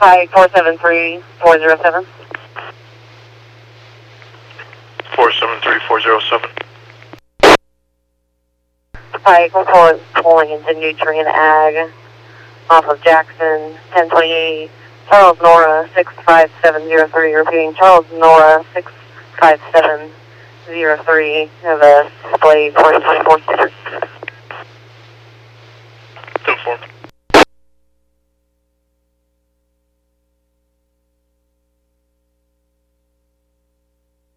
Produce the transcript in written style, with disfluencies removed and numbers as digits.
Pike 473407. 473407. Pike, we're pulling into Nutrient Ag off of Jackson 1028. Charles Nora 65703. Repeating, Charles Nora 65703. Have a display 2024 sticker. 10-4.